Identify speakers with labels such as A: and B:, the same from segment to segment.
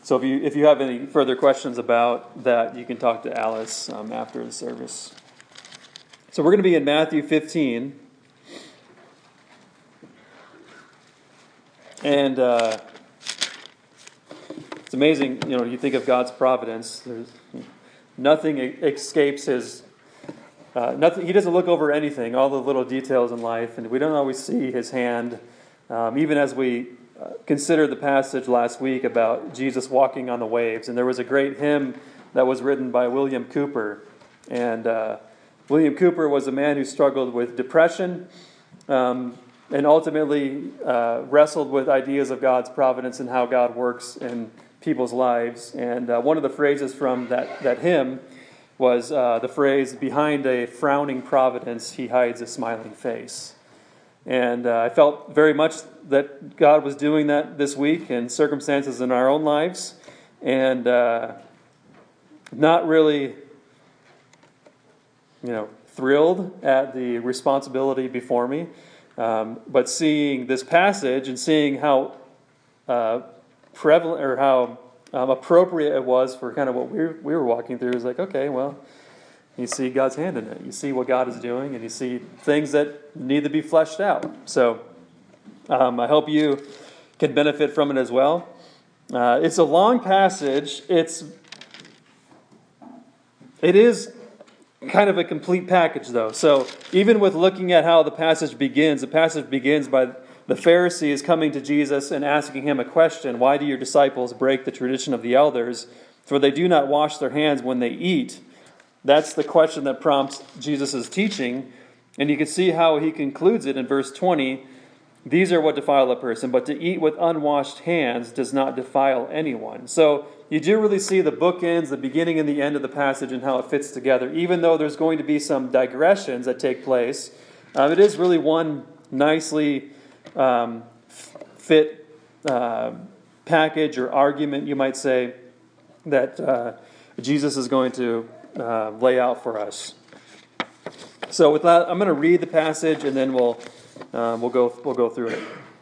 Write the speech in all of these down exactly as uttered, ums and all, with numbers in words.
A: So if you if you have any further questions about that, you can talk to Alice um, after the service. So we're going to be in Matthew fifteen. And uh, it's amazing, you know, you think of God's providence. There's nothing escapes his, uh, nothing. He doesn't look over anything, all the little details in life, and we don't always see his hand. Um, even as we uh, considered the passage last week about Jesus walking on the waves, and there was a great hymn that was written by William Cooper, and uh, William Cooper was a man who struggled with depression. Um, And ultimately uh, wrestled with ideas of God's providence and how God works in people's lives. And uh, one of the phrases from that, that hymn was uh, the phrase, "Behind a frowning providence, he hides a smiling face." And uh, I felt very much that God was doing that this week in circumstances in our own lives. And uh, not really, you know, thrilled at the responsibility before me. Um, but seeing this passage and seeing how uh, prevalent or how um, appropriate it was for kind of what we were, we were walking through, is like, okay, well, you see God's hand in it. You see what God is doing, and you see things that need to be fleshed out. So um, I hope you can benefit from it as well. Uh, it's a long passage. It's it is. Kind of a complete package, though. So even with looking at how the passage begins, the passage begins by the Pharisees coming to Jesus and asking him a question: "Why do your disciples break the tradition of the elders? For they do not wash their hands when they eat." That's the question that prompts Jesus' teaching. And you can see how he concludes it in verse twenty. "These are what defile a person, but to eat with unwashed hands does not defile anyone." So you do really see the bookends, the beginning and the end of the passage, and how it fits together. Even though there's going to be some digressions that take place, um, it is really one nicely um, fit uh, package or argument, you might say, that uh, Jesus is going to uh, lay out for us. So with that, I'm going to read the passage, and then we'll uh, we'll go we'll go through it.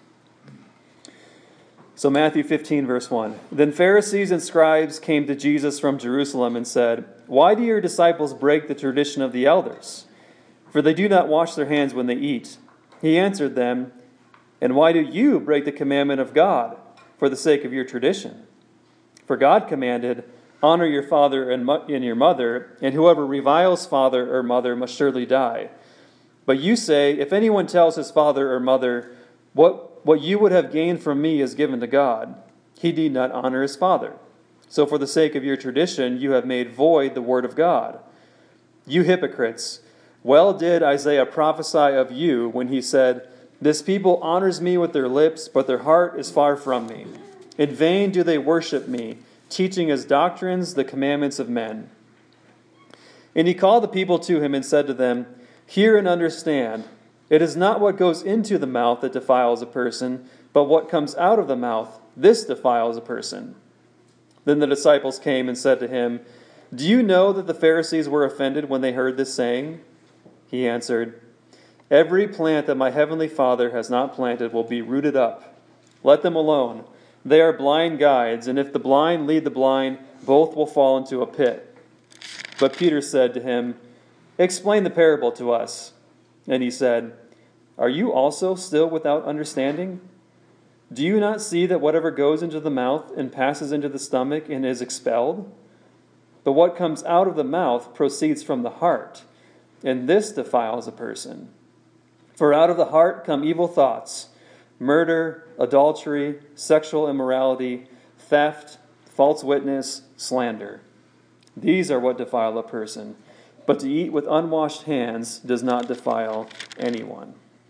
A: So Matthew fifteen, verse one. "Then Pharisees and scribes came to Jesus from Jerusalem and said, 'Why do your disciples break the tradition of the elders? For they do not wash their hands when they eat.' He answered them, 'And why do you break the commandment of God for the sake of your tradition? For God commanded, honor your father and your mother, and whoever reviles father or mother must surely die. But you say, if anyone tells his father or mother, what What you would have gained from me is given to God, he need not honor his father. So for the sake of your tradition, you have made void the word of God. You hypocrites, well did Isaiah prophesy of you when he said, this people honors me with their lips, but their heart is far from me. In vain do they worship me, teaching as doctrines the commandments of men. And he called the people to him and said to them, hear and understand. It is not what goes into the mouth that defiles a person, but what comes out of the mouth, this defiles a person. Then the disciples came and said to him, do you know that the Pharisees were offended when they heard this saying? He answered, every plant that my heavenly Father has not planted will be rooted up. Let them alone. They are blind guides, and if the blind lead the blind, both will fall into a pit. But Peter said to him, explain the parable to us. And he said, are you also still without understanding? Do you not see that whatever goes into the mouth and passes into the stomach and is expelled? But what comes out of the mouth proceeds from the heart, and this defiles a person. For out of the heart come evil thoughts, murder, adultery, sexual immorality, theft, false witness, slander. These are what defile a person. But to eat with unwashed hands does not defile anyone.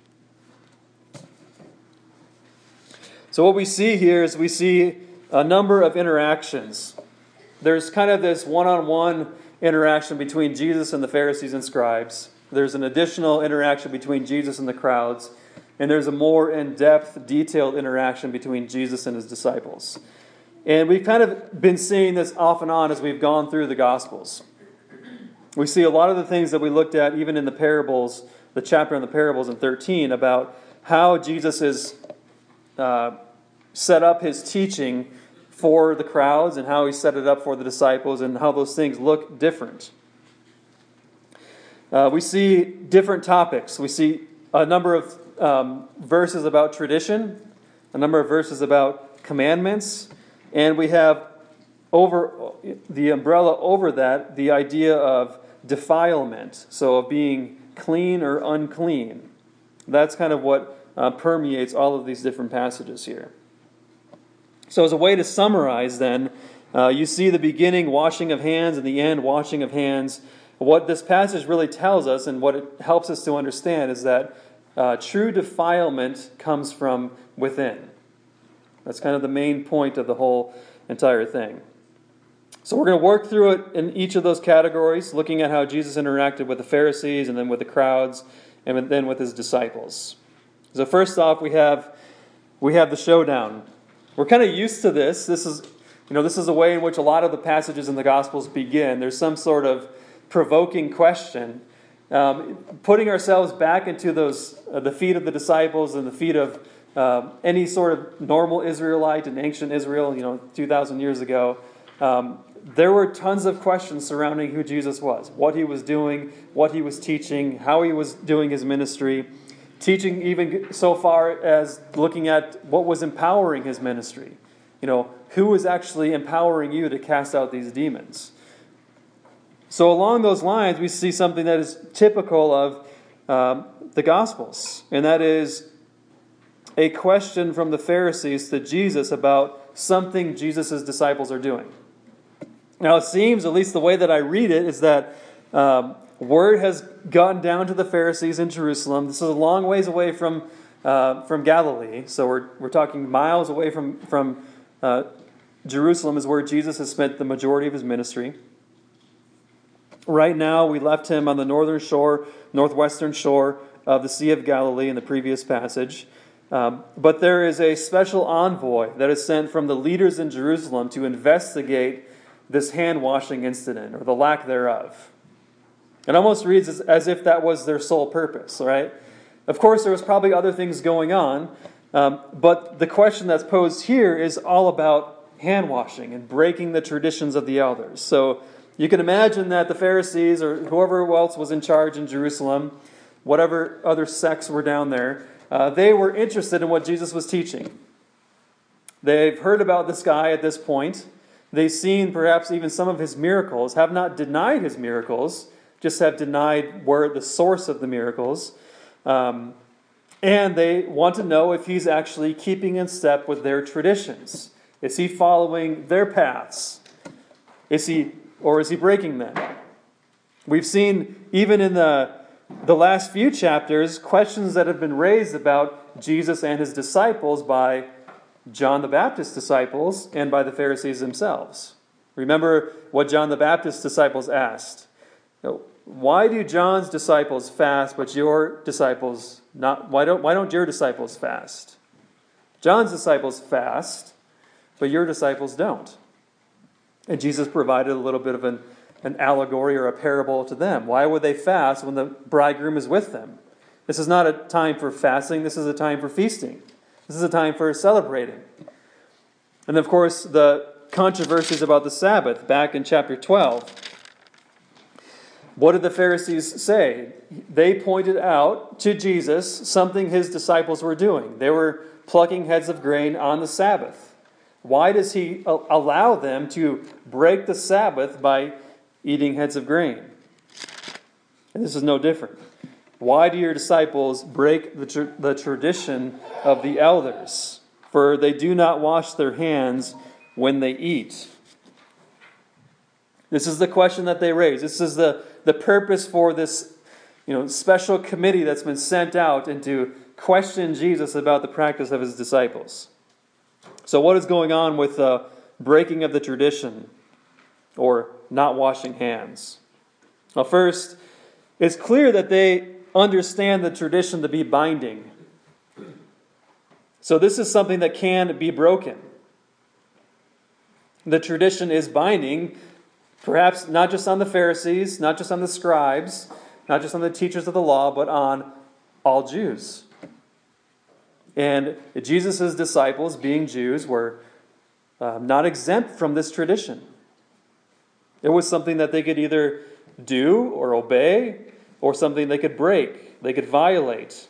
A: So what we see here is we see a number of interactions. There's kind of this one-on-one interaction between Jesus and the Pharisees and scribes. There's an additional interaction between Jesus and the crowds. And there's a more in-depth, detailed interaction between Jesus and his disciples. And we've kind of been seeing this off and on as we've gone through the Gospels. We see a lot of the things that we looked at even in the parables, the chapter on the parables in thirteen, about how Jesus has uh, set up his teaching for the crowds and how he set it up for the disciples and how those things look different. Uh, we see different topics. We see a number of um, verses about tradition, a number of verses about commandments, and we have over the umbrella over that the idea of defilement, so of being clean or unclean. That's kind of what uh, permeates all of these different passages here. So as a way to summarize then, uh, you see the beginning washing of hands and the end washing of hands. What this passage really tells us and what it helps us to understand is that uh, true defilement comes from within. That's kind of the main point of the whole entire thing. So we're going to work through it in each of those categories, looking at how Jesus interacted with the Pharisees and then with the crowds and then with his disciples. So first off, we have we have the showdown. We're kind of used to this. This is, you know, this is a way in which a lot of the passages in the Gospels begin. There's some sort of provoking question, um, putting ourselves back into those uh, the feet of the disciples and the feet of uh, any sort of normal Israelite in ancient Israel, you know, two thousand years ago. Um, there were tons of questions surrounding who Jesus was, what he was doing, what he was teaching, how he was doing his ministry, teaching even so far as looking at what was empowering his ministry. You know, who was actually empowering you to cast out these demons? So along those lines, we see something that is typical of um, the Gospels, and that is a question from the Pharisees to Jesus about something Jesus' disciples are doing. Now it seems, at least the way that I read it, is that um, word has gotten down to the Pharisees in Jerusalem. This is a long ways away from uh, from Galilee, so we're we're talking miles away from from uh, Jerusalem is where Jesus has spent the majority of his ministry. Right now, we left him on the northern shore, northwestern shore of the Sea of Galilee in the previous passage. Um, but there is a special envoy that is sent from the leaders in Jerusalem to investigate this hand-washing incident, or the lack thereof. It almost reads as, as if that was their sole purpose, right? Of course, there was probably other things going on, um, but the question that's posed here is all about hand-washing and breaking the traditions of the elders. So you can imagine that the Pharisees, or whoever else was in charge in Jerusalem, whatever other sects were down there, uh, they were interested in what Jesus was teaching. They've heard about this guy at this point. They've seen perhaps even some of his miracles, have not denied his miracles, just have denied where the source of the miracles. Um, and they want to know if he's actually keeping in step with their traditions. Is he following their paths? Is he, or is he breaking them? We've seen, even in the, the last few chapters, questions that have been raised about Jesus and his disciples by John the Baptist's disciples and by the Pharisees themselves. Remember what John the Baptist's disciples asked. Why do John's disciples fast, but your disciples not? Why don't, why don't your disciples fast? John's disciples fast, but your disciples don't. And Jesus provided a little bit of an, an allegory or a parable to them. Why would they fast when the bridegroom is with them? This is not a time for fasting. This is a time for feasting. This is a time for celebrating. And of course, the controversies about the Sabbath back in chapter twelve. What did the Pharisees say? They pointed out to Jesus something his disciples were doing. They were plucking heads of grain on the Sabbath. Why does he allow them to break the Sabbath by eating heads of grain? And this is no different. Why do your disciples break the, tr- the tradition of the elders? For they do not wash their hands when they eat. This is the question that they raise. This is the, the purpose for this, you know, special committee that's been sent out and to question Jesus about the practice of his disciples. So what is going on with the breaking of the tradition or not washing hands? Well, first, it's clear that they understand the tradition to be binding. So this is something that can be broken. The tradition is binding, perhaps not just on the Pharisees, not just on the scribes, not just on the teachers of the law, but on all Jews. And Jesus' disciples, being Jews, were uh, not exempt from this tradition. It was something that they could either do or obey, or something they could break, they could violate.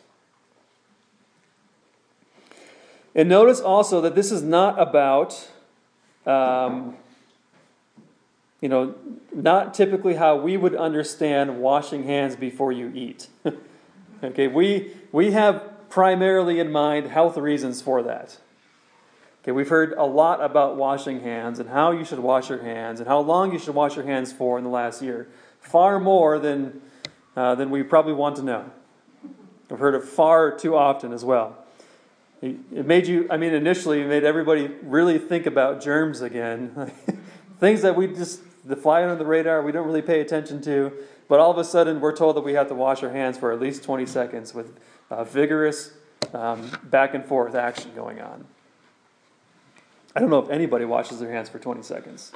A: And notice also that this is not about, um, you know, not typically how we would understand washing hands before you eat. Okay, we we have primarily in mind health reasons for that. Okay, we've heard a lot about washing hands and how you should wash your hands and how long you should wash your hands for in the last year. Far more than uh, than we probably want to know. I've heard it far too often as well. It made you, I mean, initially it made everybody really think about germs again. Things that we just, that fly under the radar, we don't really pay attention to. But all of a sudden we're told that we have to wash our hands for at least twenty seconds with uh, vigorous um, back and forth action going on. I don't know if anybody washes their hands for twenty seconds.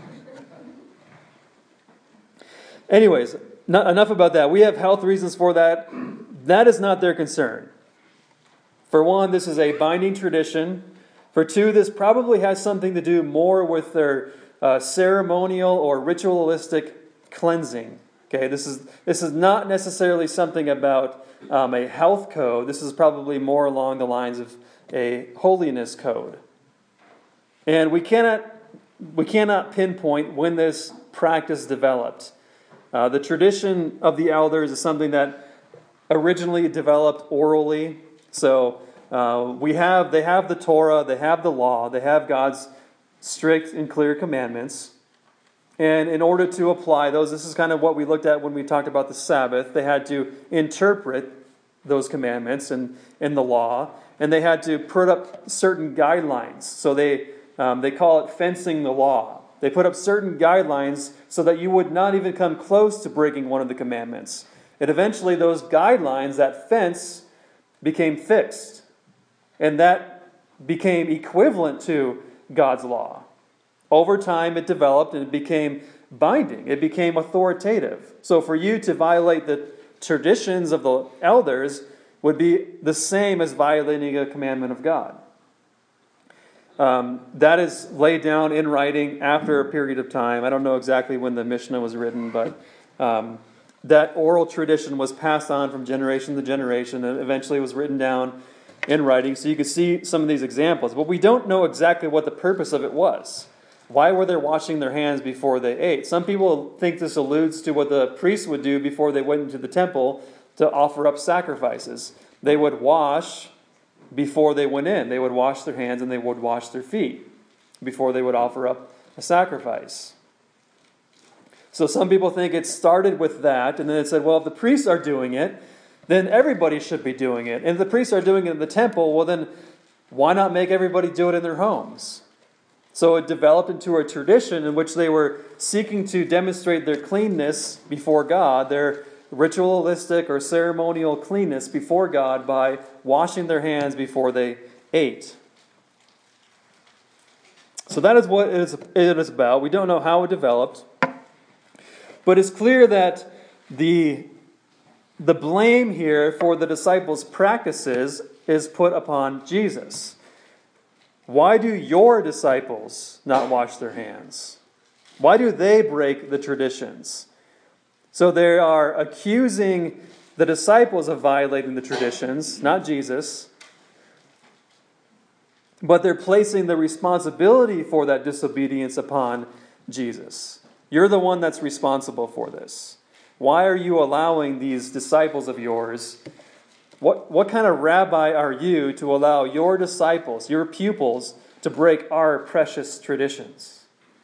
A: Anyways, not, enough about that. We have health reasons for that. That is not their concern. For one, this is a binding tradition. For two, this probably has something to do more with their uh, ceremonial or ritualistic cleansing. Okay, this is this is not necessarily something about um, a health code. This is probably more along the lines of a holiness code. And we cannot we cannot pinpoint when this practice developed. Uh, the tradition of the elders is something that originally developed orally. So uh, we have they have the Torah, they have the law, they have God's strict and clear commandments. And in order to apply those, this is kind of what we looked at when we talked about the Sabbath. They had to interpret those commandments and in the law, and they had to put up certain guidelines. So they um, they call it fencing the law. They put up certain guidelines so that you would not even come close to breaking one of the commandments. And eventually those guidelines, that fence, became fixed. And that became equivalent to God's law. Over time it developed and it became binding. It became authoritative. So for you to violate the traditions of the elders would be the same as violating a commandment of God. Um, that is laid down in writing after a period of time. I don't know exactly when the Mishnah was written, but um, that oral tradition was passed on from generation to generation and eventually was written down in writing. So you can see some of these examples. But we don't know exactly what the purpose of it was. Why were they washing their hands before they ate? Some people think this alludes to what the priests would do before they went into the temple to offer up sacrifices. They would wash before they went in. They would wash their hands and they would wash their feet before they would offer up a sacrifice. So some people think it started with that, and then it said, well, if the priests are doing it, then everybody should be doing it. And if the priests are doing it in the temple, well then, why not make everybody do it in their homes? So it developed into a tradition in which they were seeking to demonstrate their cleanness before God, their ritualistic or ceremonial cleanness before God by washing their hands before they ate. So that is what it is, it is about. We don't know how it developed. But it's clear that the, the blame here for the disciples' practices is put upon Jesus. Why do your disciples not wash their hands? Why do they break the traditions? So they are accusing the disciples of violating the traditions, not Jesus. But they're placing the responsibility for that disobedience upon Jesus. You're the one that's responsible for this. Why are you allowing these disciples of yours? What, what kind of rabbi are you to allow your disciples, your pupils, to break our precious traditions?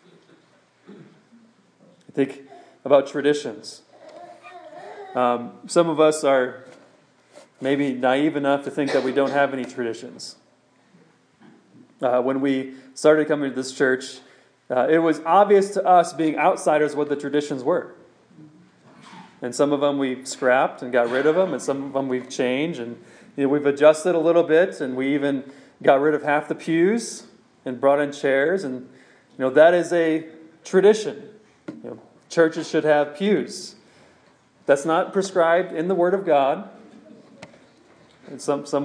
A: Think about traditions. Um, some of us are maybe naive enough to think that we don't have any traditions. Uh, when we started coming to this church, uh, it was obvious to us being outsiders what the traditions were. And some of them we scrapped and got rid of them, and some of them we've changed, and you know, we've adjusted a little bit, and we even got rid of half the pews and brought in chairs, and you know that is a tradition. You know, churches should have pews. That's not prescribed in the Word of God. And some some would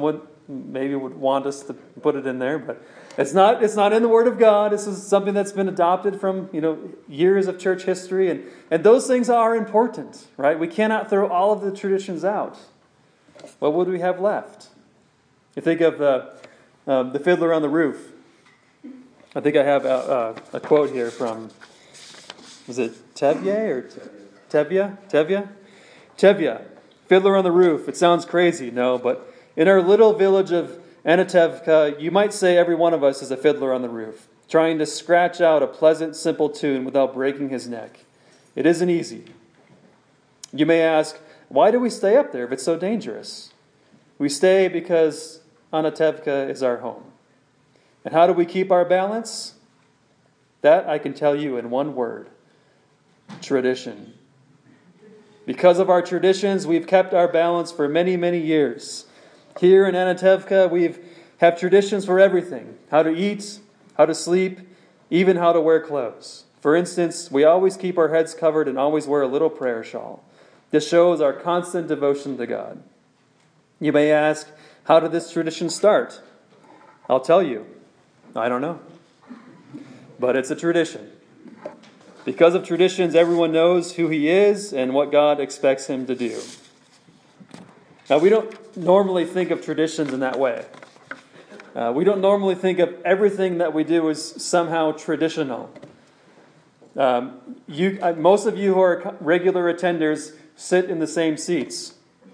A: maybe would want us to put it in there, but it's not it's not in the Word of God. This is something that's been adopted from, you know, years of church history, and, and those things are important, right? We cannot throw all of the traditions out. What would we have left? You think of the, um, the Fiddler on the Roof. I think I have a, a, a quote here from, was it Tevye or Tevye? Tevye? Tevye. Fiddler on the Roof. It sounds crazy, no, but in our little village of Anatevka, you might say every one of us is a fiddler on the roof, trying to scratch out a pleasant, simple tune without breaking his neck. It isn't easy. You may ask, why do we stay up there if it's so dangerous? We stay because Anatevka is our home. And how do we keep our balance? That I can tell you in one word: tradition. Because of our traditions, we've kept our balance for many, many years. Here in Anatevka, we have traditions for everything: how to eat, how to sleep, even how to wear clothes. For instance, we always keep our heads covered and always wear a little prayer shawl. This shows our constant devotion to God. You may ask, how did this tradition start? I'll tell you, I don't know. But it's a tradition. Because of traditions, everyone knows who he is and what God expects him to do. Now, we don't normally think of traditions in that way. Uh, we don't normally think of everything that we do as somehow traditional. Um, you, uh, most of you who are regular attenders sit in the same seats.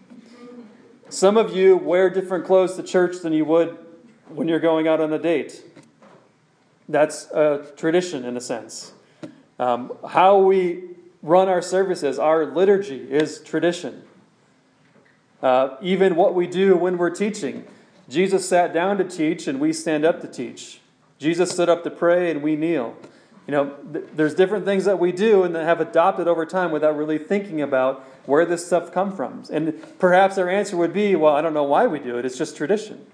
A: Some of you wear different clothes to church than you would when you're going out on a date. That's a tradition in a sense. Um, how we run our services, our liturgy, is tradition. Uh, even what we do when we're teaching. Jesus sat down to teach and we stand up to teach. Jesus stood up to pray and we kneel. You know, th- there's different things that we do and that have adopted over time without really thinking about where this stuff comes from. And perhaps our answer would be, well, I don't know why we do it. It's just tradition.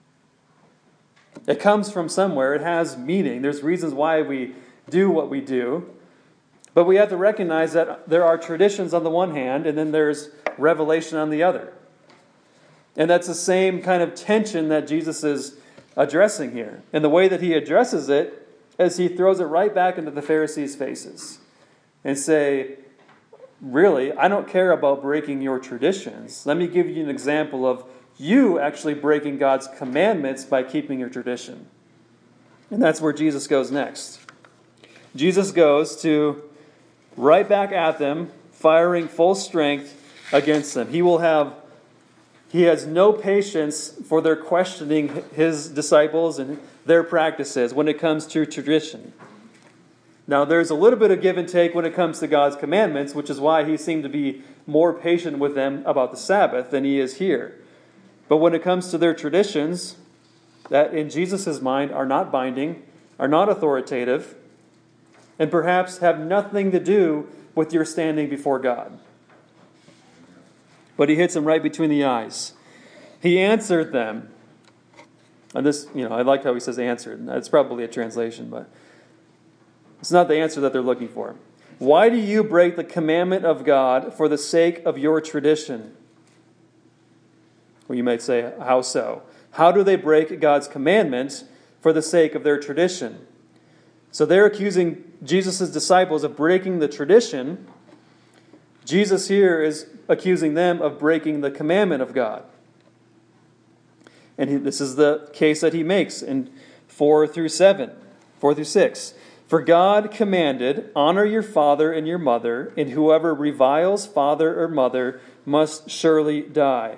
A: It comes from somewhere. It has meaning. There's reasons why we do what we do. But we have to recognize that there are traditions on the one hand, and then there's revelation on the other. And that's the same kind of tension that Jesus is addressing here. And the way that he addresses it is he throws it right back into the Pharisees' faces and say, really, I don't care about breaking your traditions. Let me give you an example of you actually breaking God's commandments by keeping your tradition. And that's where Jesus goes next. Jesus goes to right back at them, firing full strength against them. He will have, he has no patience for their questioning his disciples and their practices when it comes to tradition. Now, there's a little bit of give and take when it comes to God's commandments, which is why he seemed to be more patient with them about the Sabbath than he is here. But when it comes to their traditions, that in Jesus' mind are not binding, are not authoritative, and perhaps have nothing to do with your standing before God. But he hits them right between the eyes. He answered them. And this, you know, I like how he says answered. It's probably a translation, but it's not the answer that they're looking for. Why do you break the commandment of God for the sake of your tradition? Well, you might say, how so? How do they break God's commandment for the sake of their tradition? So they're accusing Jesus' disciples of breaking the tradition. Jesus here is accusing them of breaking the commandment of God. And he, this is the case that he makes in four through seven, four through six. For God commanded, honor your father and your mother, and whoever reviles father or mother must surely die.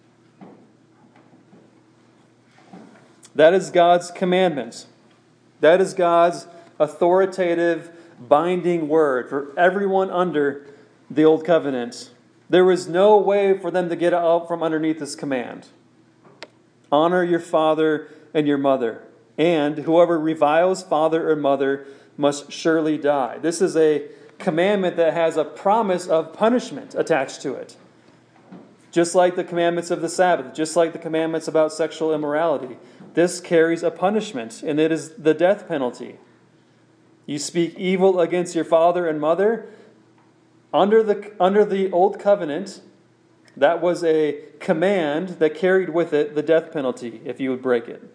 A: That is God's commandment. That is God's authoritative, binding word for everyone under the Old Covenant. There was no way for them to get out from underneath this command. Honor your father and your mother, and whoever reviles father or mother must surely die. This is a commandment that has a promise of punishment attached to it. Just like the commandments of the Sabbath, just like the commandments about sexual immorality. This carries a punishment, and it is the death penalty. You speak evil against your father and mother. Under the, under the Old Covenant, That was a command that carried with it the death penalty if you would break it.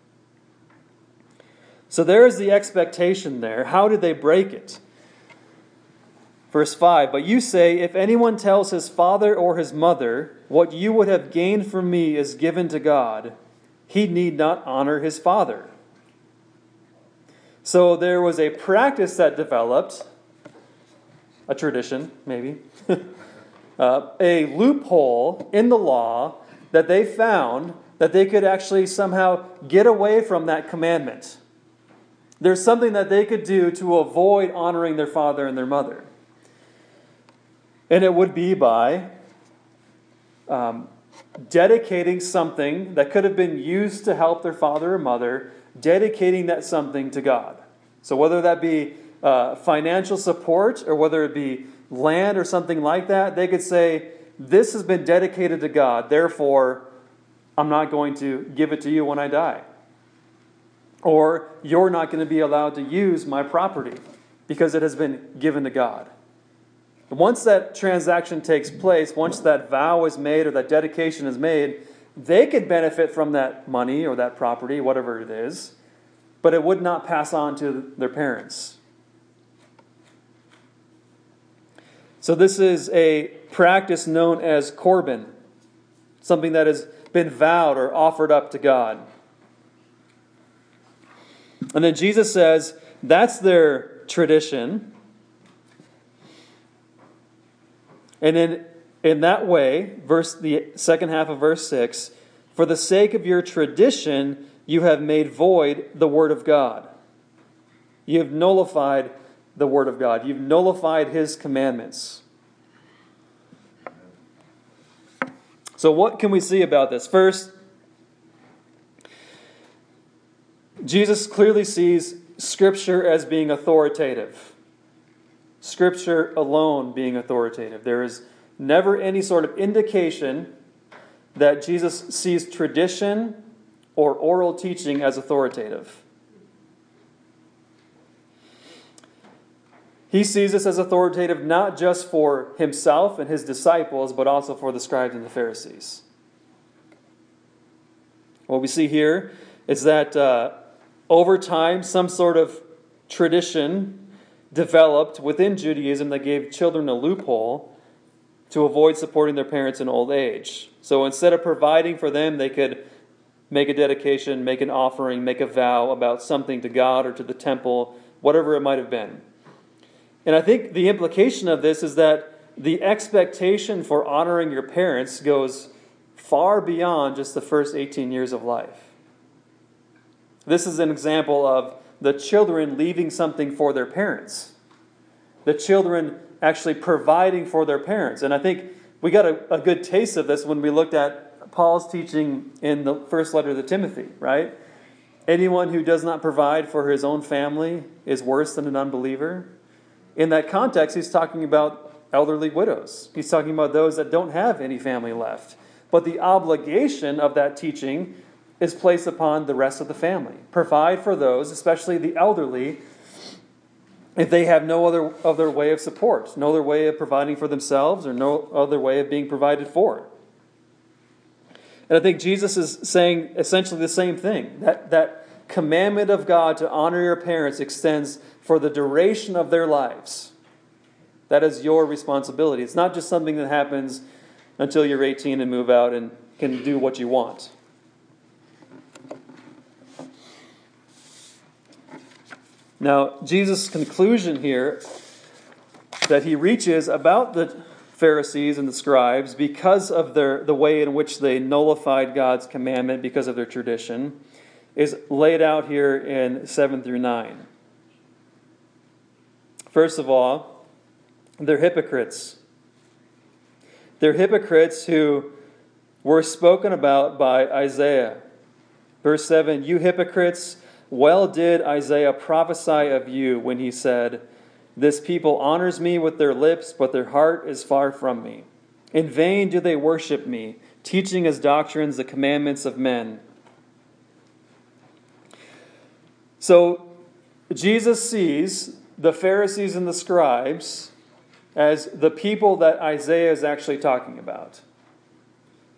A: So there is the expectation there. How did they break it? Verse five, but you say, if anyone tells his father or his mother, what you would have gained from me is given to God, he need not honor his father. So there was a practice that developed, a tradition maybe, uh, a loophole in the law that they found that they could actually somehow get away from that commandment. There's something that they could do to avoid honoring their father and their mother. And it would be by um, dedicating something that could have been used to help their father or mother, dedicating that something to God. So whether that be uh, financial support or whether it be land or something like that, they could say, this has been dedicated to God, therefore I'm not going to give it to you when I die. Or you're not going to be allowed to use my property because it has been given to God. Once that transaction takes place, once that vow is made or that dedication is made, they could benefit from that money or that property, whatever it is, but it would not pass on to their parents. So this is a practice known as Corban, something that has been vowed or offered up to God. And then Jesus says that's their tradition. And in, in that way, verse the second half of verse six, for the sake of your tradition, you have made void the word of God. You have nullified the word of God. You've nullified his commandments. So what can we see about this? First, Jesus clearly sees Scripture as being authoritative. Scripture alone being authoritative. There is never any sort of indication that Jesus sees tradition or oral teaching as authoritative. He sees this as authoritative not just for himself and his disciples, but also for the scribes and the Pharisees. What we see here is that uh, over time, some sort of tradition developed within Judaism that gave children a loophole to avoid supporting their parents in old age. So instead of providing for them, they could make a dedication, make an offering, make a vow about something to God or to the temple, whatever it might have been. And I think the implication of this is that the expectation for honoring your parents goes far beyond just the first eighteen years of life. This is an example of the children leaving something for their parents. The children actually providing for their parents. And I think we got a, a good taste of this when we looked at Paul's teaching in the first letter to Timothy, right? Anyone who does not provide for his own family is worse than an unbeliever. In that context, he's talking about elderly widows. He's talking about those that don't have any family left. But the obligation of that teaching is placed upon the rest of the family. Provide for those, especially the elderly, if they have no other other way of support, no other way of providing for themselves, or no other way of being provided for. And I think Jesus is saying essentially the same thing. That, that commandment of God to honor your parents extends for the duration of their lives. That is your responsibility. It's not just something that happens until you're eighteen and move out and can do what you want. Now, Jesus' conclusion here that he reaches about the Pharisees and the scribes because of their the way in which they nullified God's commandment because of their tradition is laid out here in seven through nine. First of all, they're hypocrites. They're hypocrites who were spoken about by Isaiah. Verse seven, you hypocrites, well did Isaiah prophesy of you when he said, this people honors me with their lips, but their heart is far from me. In vain do they worship me, teaching as doctrines the commandments of men. So Jesus sees the Pharisees and the scribes as the people that Isaiah is actually talking about.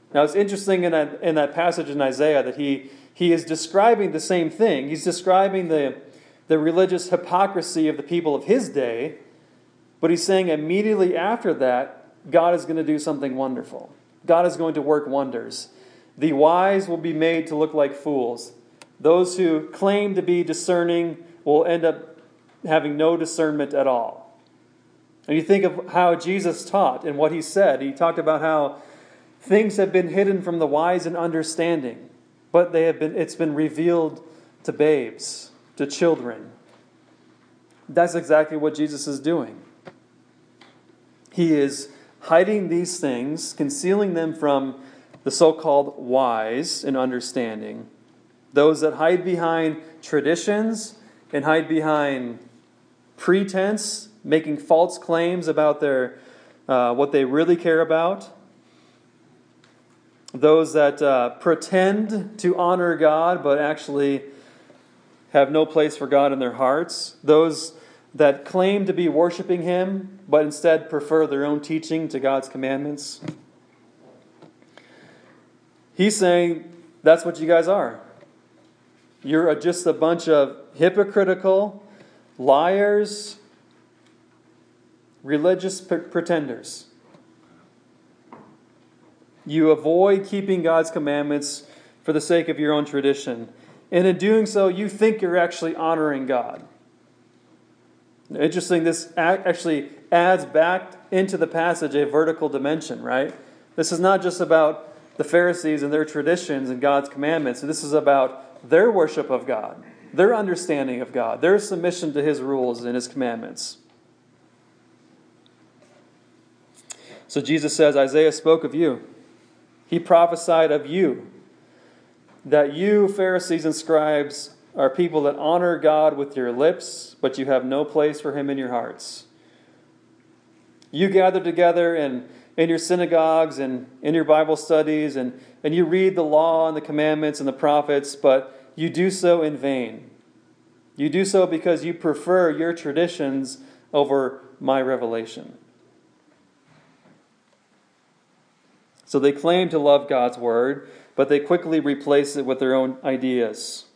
A: Now it's interesting in that, in that passage in Isaiah that he, he is describing the same thing. He's describing the, the religious hypocrisy of the people of his day, but he's saying immediately after that, God is going to do something wonderful. God is going to work wonders. The wise will be made to look like fools. Those who claim to be discerning will end up having no discernment at all. And you think of how Jesus taught and what he said. He talked about how things have been hidden from the wise and understanding, but they have been it's been revealed to babes, to children. That's exactly what Jesus is doing. He is hiding these things, concealing them from the so-called wise and understanding, those that hide behind traditions and hide behind pretense, making false claims about their uh, what they really care about. Those that uh, pretend to honor God but actually have no place for God in their hearts. Those that claim to be worshiping Him but instead prefer their own teaching to God's commandments. He's saying that's what you guys are. You're just a bunch of hypocritical, liars, religious pretenders. You avoid keeping God's commandments for the sake of your own tradition. And in doing so, you think you're actually honoring God. Interesting, this actually adds back into the passage a vertical dimension, right? This is not just about the Pharisees and their traditions and God's commandments. This is about their worship of God, their understanding of God, their submission to His rules and His commandments. So Jesus says, Isaiah spoke of you. He prophesied of you, that you, Pharisees and scribes, are people that honor God with your lips, but you have no place for Him in your hearts. You gather together in, in your synagogues and in your Bible studies, and, and you read the law and the commandments and the prophets, but you do so in vain. You do so because you prefer your traditions over my revelation. So they claim to love God's word, but they quickly replace it with their own ideas.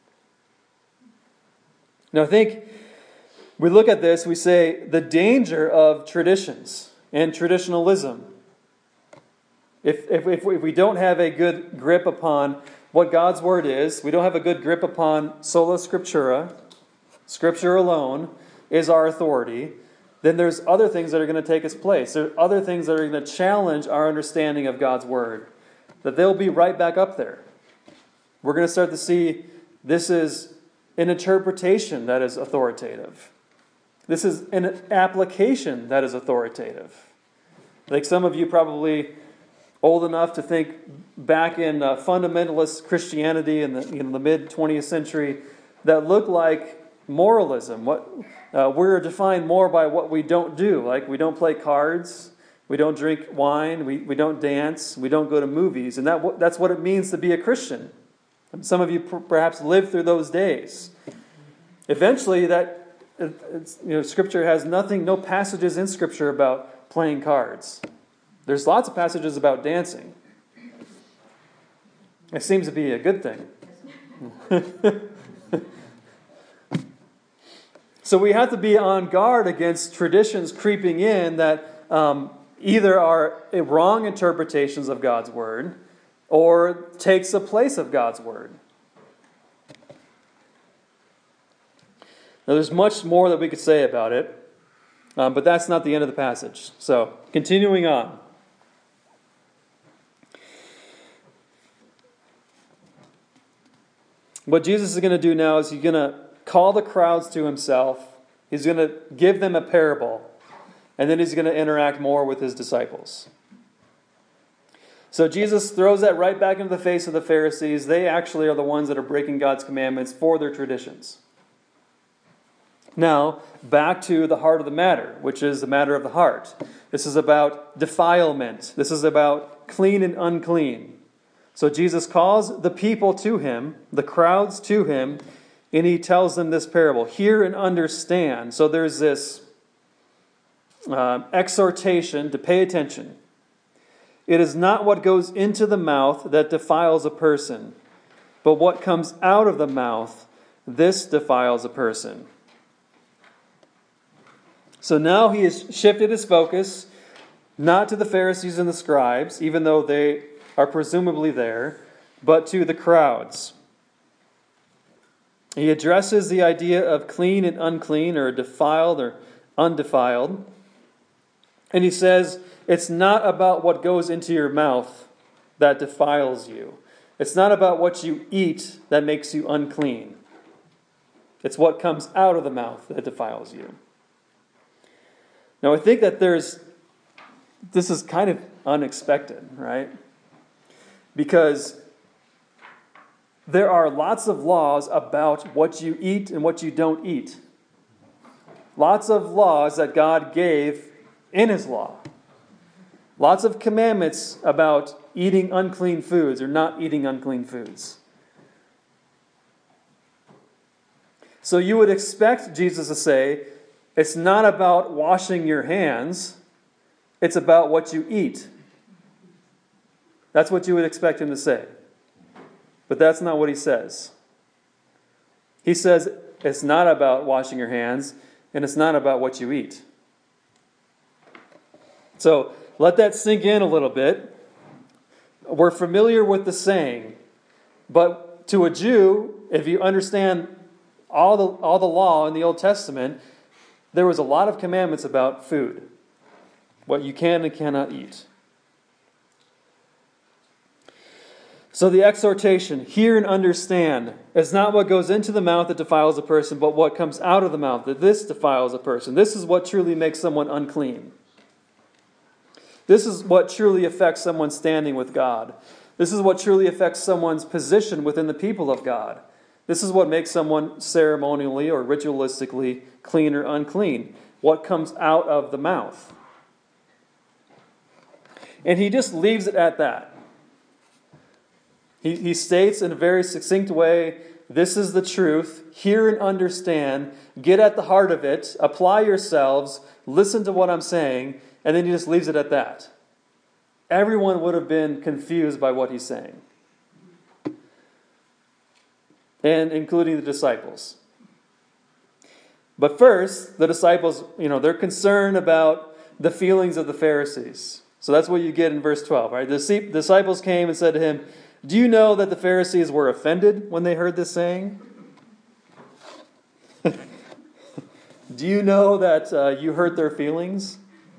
A: Now I think we look at this, we say the danger of traditions and traditionalism. If, if, if we don't have a good grip upon what God's word is, we don't have a good grip upon sola scriptura, Scripture alone is our authority, then there's other things that are going to take its place. There are other things that are going to challenge our understanding of God's word. That they'll be right back up there. We're going to start to see this is an interpretation that is authoritative. This is an application that is authoritative. Like some of you probably old enough to think back in uh, fundamentalist Christianity in the, in the mid-twentieth century that looked like moralism. What uh, we're defined more by what we don't do. Like we don't play cards, we don't drink wine, we, we don't dance, we don't go to movies. And that that's what it means to be a Christian. And some of you per- perhaps lived through those days. Eventually, that it's, you know, Scripture has nothing, no passages in Scripture about playing cards. There's lots of passages about dancing. It seems to be a good thing. So we have to be on guard against traditions creeping in that um, either are wrong interpretations of God's word or takes the place of God's word. Now there's much more that we could say about it, um, but that's not the end of the passage. So continuing on. What Jesus is going to do now is he's going to call the crowds to himself. He's going to give them a parable. And then he's going to interact more with his disciples. So Jesus throws that right back into the face of the Pharisees. They actually are the ones that are breaking God's commandments for their traditions. Now, back to the heart of the matter, which is the matter of the heart. This is about defilement. This is about clean and unclean. So Jesus calls the people to him, the crowds to him, and he tells them this parable. Hear and understand. So there's this uh, exhortation to pay attention. It is not what goes into the mouth that defiles a person, but what comes out of the mouth, this defiles a person. So now he has shifted his focus, not to the Pharisees and the scribes, even though they are presumably there, but to the crowds. He addresses the idea of clean and unclean, or defiled or undefiled. And he says, it's not about what goes into your mouth that defiles you. It's not about what you eat that makes you unclean. It's what comes out of the mouth that defiles you. Now I think that there's, this is kind of unexpected, right? Because there are lots of laws about what you eat and what you don't eat. Lots of laws that God gave in His law. Lots of commandments about eating unclean foods or not eating unclean foods. So you would expect Jesus to say, it's not about washing your hands, it's about what you eat. That's what you would expect him to say. But that's not what he says. He says it's not about washing your hands, and it's not about what you eat. So let that sink in a little bit. We're familiar with the saying, but to a Jew, if you understand all the all the law in the Old Testament, there was a lot of commandments about food, what you can and cannot eat. So the exhortation, hear and understand, is not what goes into the mouth that defiles a person, but what comes out of the mouth, that this defiles a person. This is what truly makes someone unclean. This is what truly affects someone's standing with God. This is what truly affects someone's position within the people of God. This is what makes someone ceremonially or ritualistically clean or unclean. What comes out of the mouth. And he just leaves it at that. He, he states in a very succinct way, this is the truth, hear and understand, get at the heart of it, apply yourselves, listen to what I'm saying, and then he just leaves it at that. Everyone would have been confused by what he's saying. And including the disciples. But first, the disciples, you know, they're concerned about the feelings of the Pharisees. So that's what you get in verse twelve, right? The disciples came and said to him, do you know that the Pharisees were offended when they heard this saying? Do you know that uh, you hurt their feelings?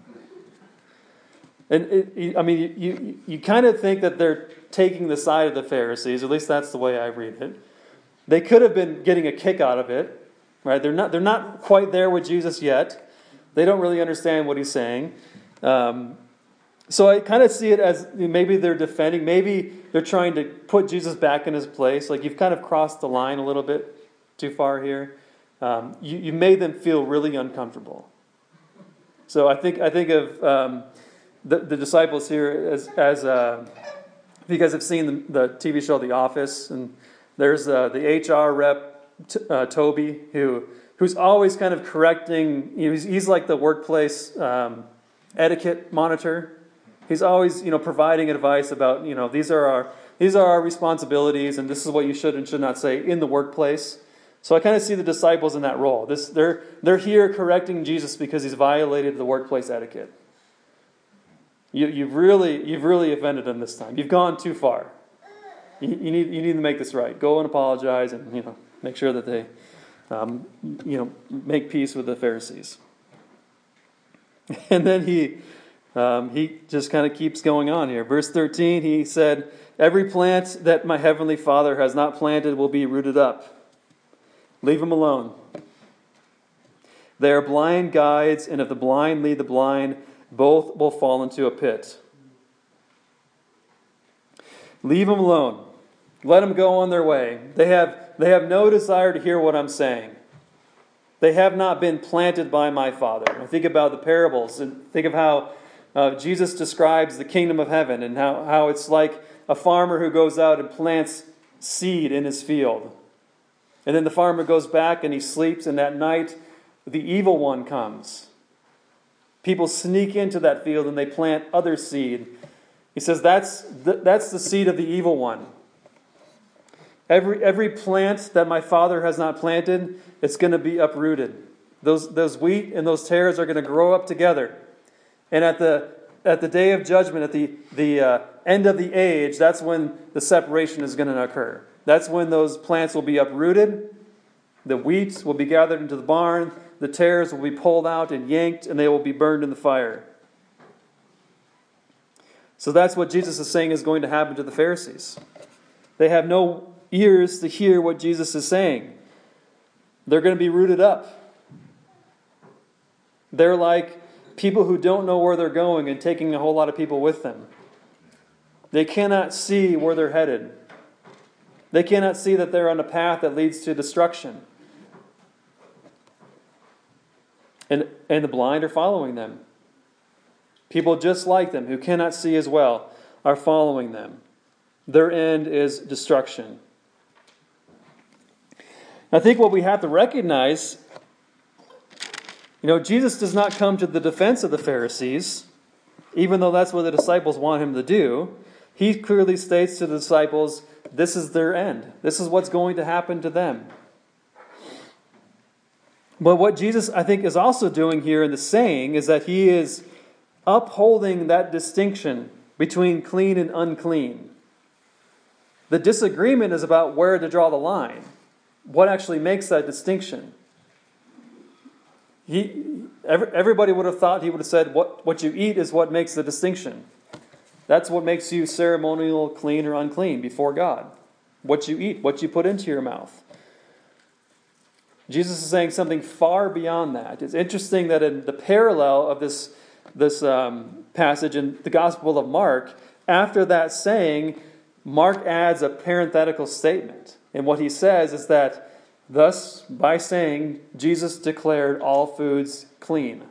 A: And it, I mean, you, you, you kind of think that they're taking the side of the Pharisees. At least that's the way I read it. They could have been getting a kick out of it, right? They're not. They're not quite there with Jesus yet. They don't really understand what he's saying. Um, so I kind of see it as maybe they're defending. Maybe they're trying to put Jesus back in his place. Like you've kind of crossed the line a little bit too far here. Um, you, you made them feel really uncomfortable. So I think I think of um, the, the disciples here as as uh, if you guys have seen the, the T V show The Office, and there's uh, the H R rep t- uh, Toby who who's always kind of correcting. You know, he's, he's like the workplace um, etiquette monitor. He's always, you know, providing advice about, you know, these are our these are our responsibilities, and this is what you should and should not say in the workplace. So I kind of see the disciples in that role. This they're they're here correcting Jesus because he's violated the workplace etiquette. You you've really you've really offended him this time. You've gone too far. You, you need you need to make this right. Go and apologize, and you know make sure that they, um, you know, make peace with the Pharisees. And then he. Um, he just kind of keeps going on here. Verse thirteen, he said, every plant that my heavenly Father has not planted will be rooted up. Leave them alone. They are blind guides, and if the blind lead the blind, both will fall into a pit. Leave them alone. Let them go on their way. They have, they have no desire to hear what I'm saying. They have not been planted by my Father. I think about the parables, and think of how Uh, Jesus describes the kingdom of heaven and how, how it's like a farmer who goes out and plants seed in his field. And then the farmer goes back and he sleeps, and at night the evil one comes. People sneak into that field and they plant other seed. He says that's the, that's the seed of the evil one. Every every plant that my Father has not planted, it's going to be uprooted. Those those wheat and those tares are going to grow up together. And at the at the day of judgment, at the the uh, end of the age, that's when the separation is going to occur. That's when those plants will be uprooted. The wheat will be gathered into the barn. The tares will be pulled out and yanked, and they will be burned in the fire. So that's what Jesus is saying is going to happen to the Pharisees. They have no ears to hear what Jesus is saying. They're going to be rooted up. They're like people who don't know where they're going and taking a whole lot of people with them. They cannot see where they're headed. They cannot see that they're on a path that leads to destruction. And, and the blind are following them. People just like them who cannot see as well are following them. Their end is destruction. I think what we have to recognize, you know, Jesus does not come to the defense of the Pharisees, even though that's what the disciples want him to do. He clearly states to the disciples, this is their end. This is what's going to happen to them. But what Jesus, I think, is also doing here in the saying is that he is upholding that distinction between clean and unclean. The disagreement is about where to draw the line. What actually makes that distinction? He, everybody would have thought he would have said, what, what you eat is what makes the distinction. That's what makes you ceremonial clean or unclean before God. What you eat, what you put into your mouth. Jesus is saying something far beyond that. It's interesting that in the parallel of this, this um, passage in the Gospel of Mark, after that saying, Mark adds a parenthetical statement. And what he says is that, thus, by saying, Jesus declared all foods clean.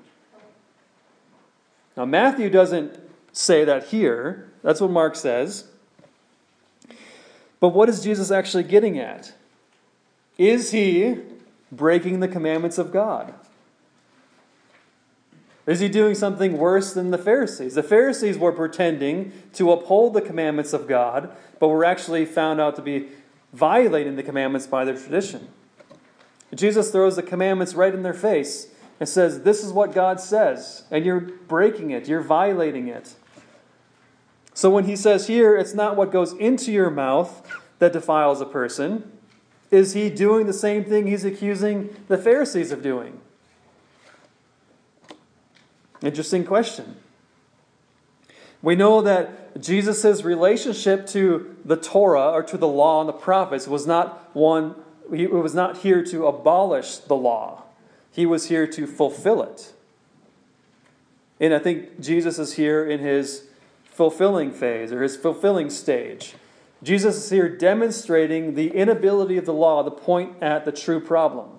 A: Now, Matthew doesn't say that here. That's what Mark says. But what is Jesus actually getting at? Is he breaking the commandments of God? Is he doing something worse than the Pharisees? The Pharisees were pretending to uphold the commandments of God, but were actually found out to be violating the commandments by their tradition. Jesus throws the commandments right in their face and says, this is what God says, and you're breaking it, you're violating it. So when he says here, it's not what goes into your mouth that defiles a person, is he doing the same thing he's accusing the Pharisees of doing? Interesting question. We know that Jesus' relationship to the Torah or to the law and the prophets was not one, he was not here to abolish the law. He was here to fulfill it. And I think Jesus is here in his fulfilling phase or his fulfilling stage. Jesus is here demonstrating the inability of the law to point at the true problem.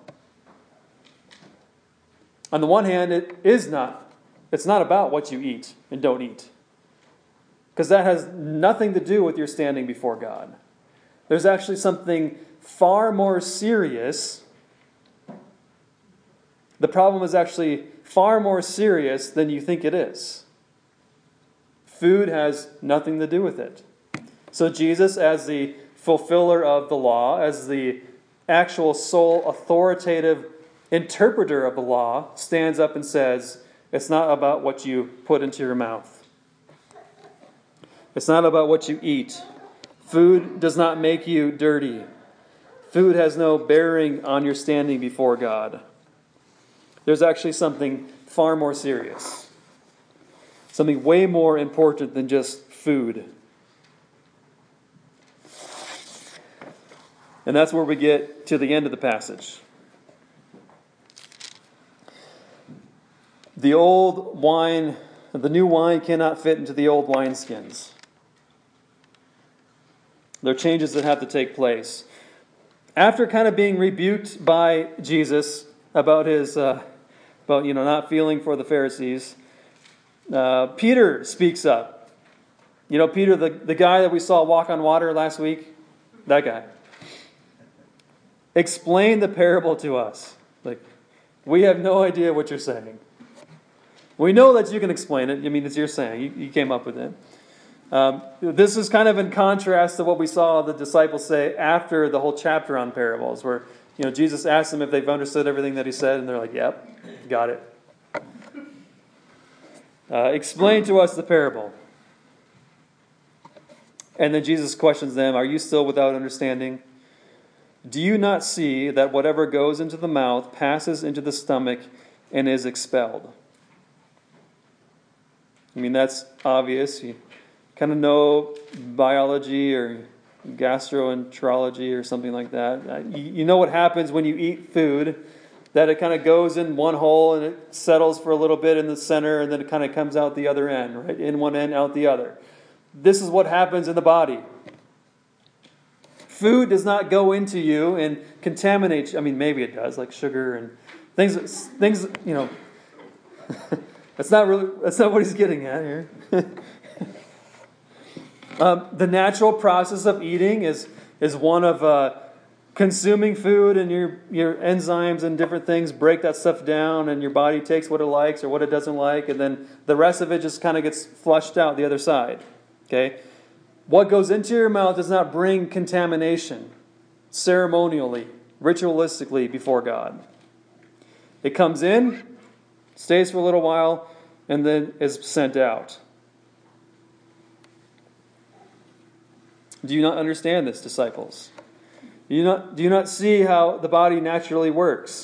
A: On the one hand, it is not, it's not about what you eat and don't eat. Because that has nothing to do with your standing before God. There's actually something far more serious. The problem is actually far more serious than you think it is. Food has nothing to do with it. So Jesus, as the fulfiller of the law, as the actual sole authoritative interpreter of the law, stands up and says, it's not about what you put into your mouth. It's not about what you eat. Food does not make you dirty. Food has no bearing on your standing before God. There's actually something far more serious. Something way more important than just food. And that's where we get to the end of the passage. The old wine, the new wine cannot fit into the old wineskins. There are changes that have to take place. After kind of being rebuked by Jesus about his, uh, about you know not feeling for the Pharisees, uh, Peter speaks up. You know, Peter, the, the guy that we saw walk on water last week, that guy. Explain the parable to us. Like, we have no idea what you're saying. We know that you can explain it. I mean, it's your saying. You, you came up with it. Um, this is kind of in contrast to what we saw the disciples say after the whole chapter on parables, where you know Jesus asked them if they've understood everything that he said, and they're like, "Yep, got it." Uh, explain to us the parable. And then Jesus questions them, "Are you still without understanding? Do you not see that whatever goes into the mouth passes into the stomach and is expelled?" I mean, that's obvious. You kind of know biology or gastroenterology or something like that. You, you know what happens when you eat food, that it kind of goes in one hole and it settles for a little bit in the center and then it kind of comes out the other end, right? In one end, out the other. This is what happens in the body. Food does not go into you and contaminate you. I mean, maybe it does, like sugar and things, things you know. That's not really, that's not what he's getting at here. um, the natural process of eating is, is one of uh, consuming food, and your, your enzymes and different things break that stuff down, and your body takes what it likes or what it doesn't like, and then the rest of it just kind of gets flushed out the other side. Okay? What goes into your mouth does not bring contamination ceremonially, ritualistically before God. It comes in, stays for a little while, and then is sent out. Do you not understand this, disciples? Do you not, do you not see how the body naturally works?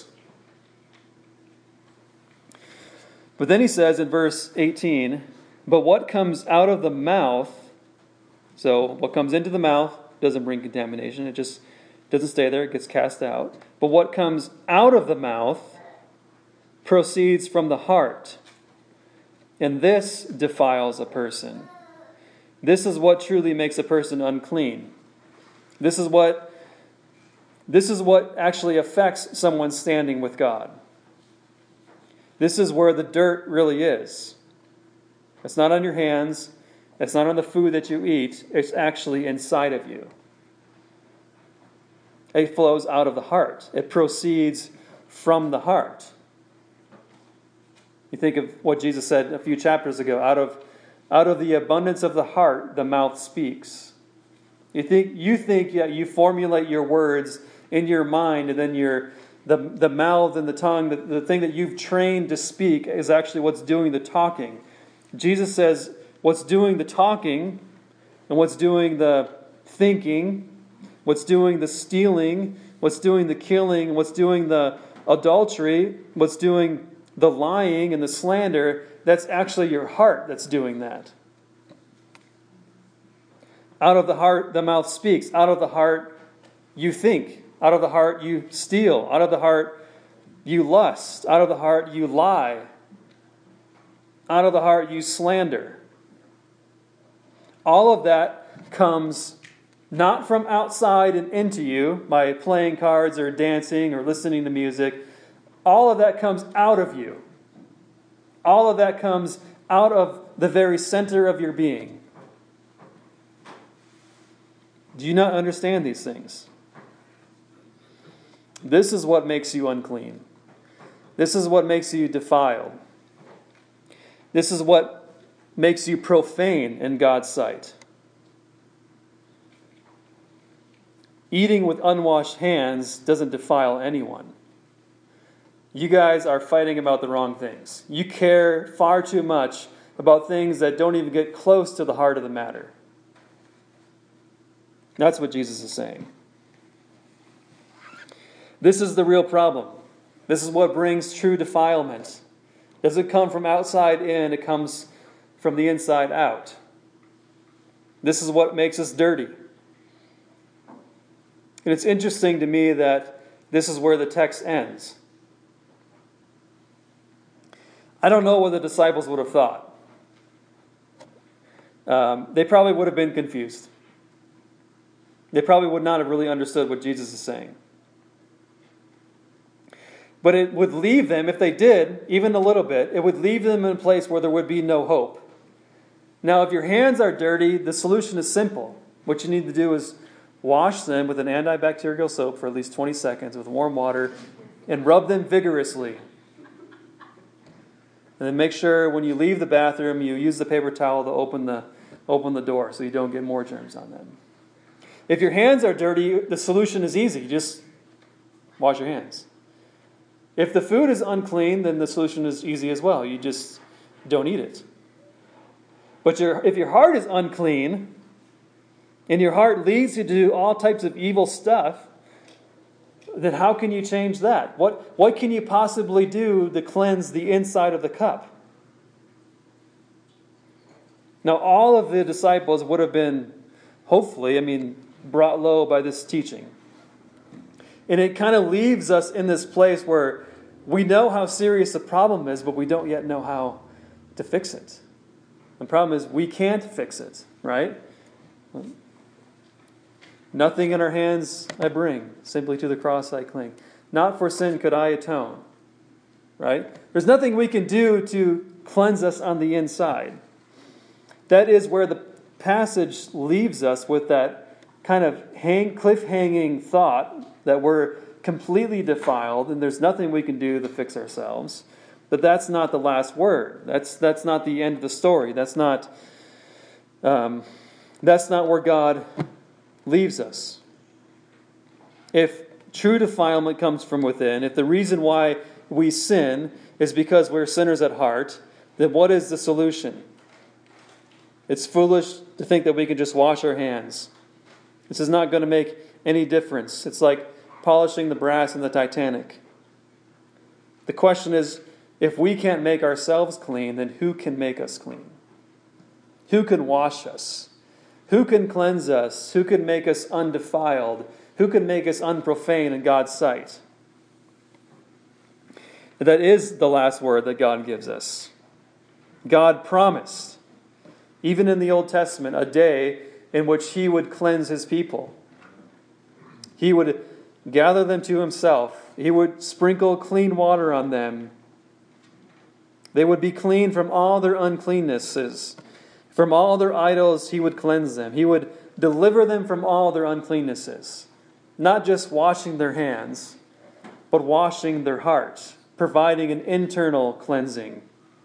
A: But then he says in verse eighteen, "But what comes out of the mouth," so what comes into the mouth doesn't bring contamination. It just doesn't stay there. It gets cast out. "But what comes out of the mouth proceeds from the heart, and this defiles a person. This is what truly makes a person unclean." This is what, this is what actually affects someone's standing with God. This is where the dirt really is. It's not on your hands. It's not on the food that you eat. It's actually inside of you. It flows out of the heart. It proceeds from the heart. You think of what Jesus said a few chapters ago, out of, out of the abundance of the heart, the mouth speaks. You think, you think, yeah, you formulate your words in your mind, and then your the, the mouth and the tongue, the, the thing that you've trained to speak is actually what's doing the talking. Jesus says what's doing the talking and what's doing the thinking, what's doing the stealing, what's doing the killing, what's doing the adultery, what's doing the lying and the slander, that's actually your heart that's doing that. Out of the heart, the mouth speaks. Out of the heart, you think. Out of the heart, you steal. Out of the heart, you lust. Out of the heart, you lie. Out of the heart, you slander. All of that comes not from outside and into you by playing cards or dancing or listening to music. All of that comes out of you. All of that comes out of the very center of your being. Do you not understand these things? This is what makes you unclean. This is what makes you defiled. This is what makes you profane in God's sight. Eating with unwashed hands doesn't defile anyone. You guys are fighting about the wrong things. You care far too much about things that don't even get close to the heart of the matter. That's what Jesus is saying. This is the real problem. This is what brings true defilement. It doesn't come from outside in, it comes from the inside out. This is what makes us dirty. And it's interesting to me that this is where the text ends. I don't know what the disciples would have thought. Um, they probably would have been confused. They probably would not have really understood what Jesus is saying. But it would leave them, if they did, even a little bit, it would leave them in a place where there would be no hope. Now, if your hands are dirty, the solution is simple. What you need to do is wash them with an antibacterial soap for at least twenty seconds with warm water and rub them vigorously. And then make sure when you leave the bathroom, you use the paper towel to open the, open the door so you don't get more germs on them. If your hands are dirty, the solution is easy. You just wash your hands. If the food is unclean, then the solution is easy as well. You just don't eat it. But your, if your heart is unclean, and your heart leads you to do all types of evil stuff, then how can you change that? What, what can you possibly do to cleanse the inside of the cup? Now, all of the disciples would have been, hopefully, I mean, brought low by this teaching. And it kind of leaves us in this place where we know how serious the problem is, but we don't yet know how to fix it. The problem is we can't fix it, right? Nothing in our hands I bring, simply to the cross I cling. Not for sin could I atone, right? There's nothing we can do to cleanse us on the inside. That is where the passage leaves us with that kind of hang, cliff-hanging thought that we're completely defiled and there's nothing we can do to fix ourselves. But that's not the last word. That's that's not the end of the story. That's not um, that's not where God leaves us. If true defilement comes from within, if the reason why we sin is because we're sinners at heart, then what is the solution? It's foolish to think that we can just wash our hands. This is not going to make any difference. It's like polishing the brass in the Titanic. The question is, if we can't make ourselves clean, then who can make us clean? Who can wash us? Who can cleanse us? Who can make us undefiled? Who can make us unprofane in God's sight? That is the last word that God gives us. God promised, even in the Old Testament, a day in which He would cleanse His people. He would gather them to Himself. He would sprinkle clean water on them. They would be clean from all their uncleannesses. From all their idols, He would cleanse them. He would deliver them from all their uncleannesses. Not just washing their hands, but washing their hearts, providing an internal cleansing.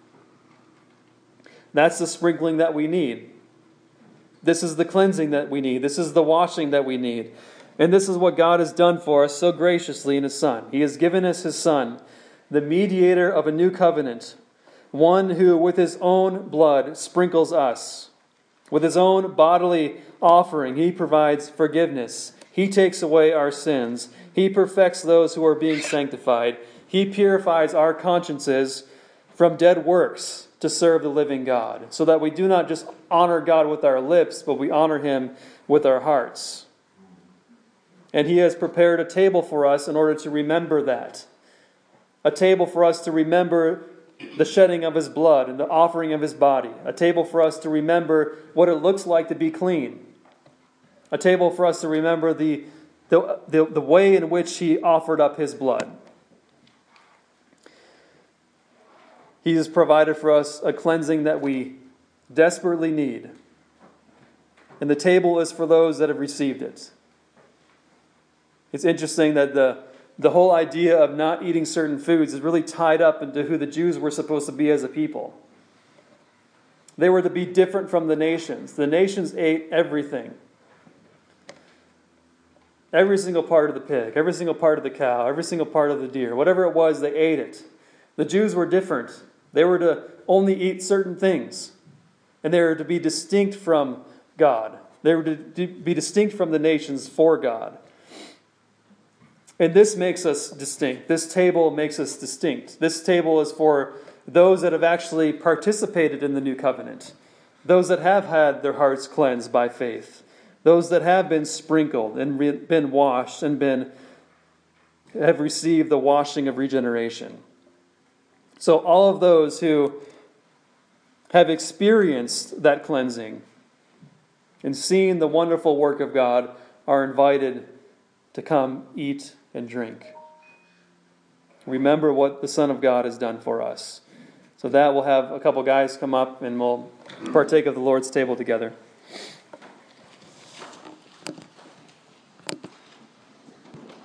A: That's the sprinkling that we need. This is the cleansing that we need. This is the washing that we need. And this is what God has done for us so graciously in His Son. He has given us His Son, the mediator of a new covenant, one who with His own blood sprinkles us. With His own bodily offering, He provides forgiveness. He takes away our sins. He perfects those who are being sanctified. He purifies our consciences from dead works to serve the living God, so that we do not just honor God with our lips, but we honor Him with our hearts. And He has prepared a table for us in order to remember that. A table for us to remember the shedding of His blood and the offering of His body. A table for us to remember what it looks like to be clean. A table for us to remember the, the, the, the way in which He offered up His blood. He has provided for us a cleansing that we desperately need. And the table is for those that have received it. It's interesting that the, the whole idea of not eating certain foods is really tied up into who the Jews were supposed to be as a people. They were to be different from the nations. The nations ate everything. Every single part of the pig, every single part of the cow, every single part of the deer. Whatever it was, they ate it. The Jews were different. They were to only eat certain things. And they were to be distinct from God. They were to be distinct from the nations for God. And this makes us distinct. This table makes us distinct. This table is for those that have actually participated in the new covenant. Those that have had their hearts cleansed by faith. Those that have been sprinkled and re- been washed and been have received the washing of regeneration. So all of those who have experienced that cleansing and seen the wonderful work of God are invited to come eat and drink. Remember what the Son of God has done for us. So that we'll have a couple guys come up and we'll partake of the Lord's table together.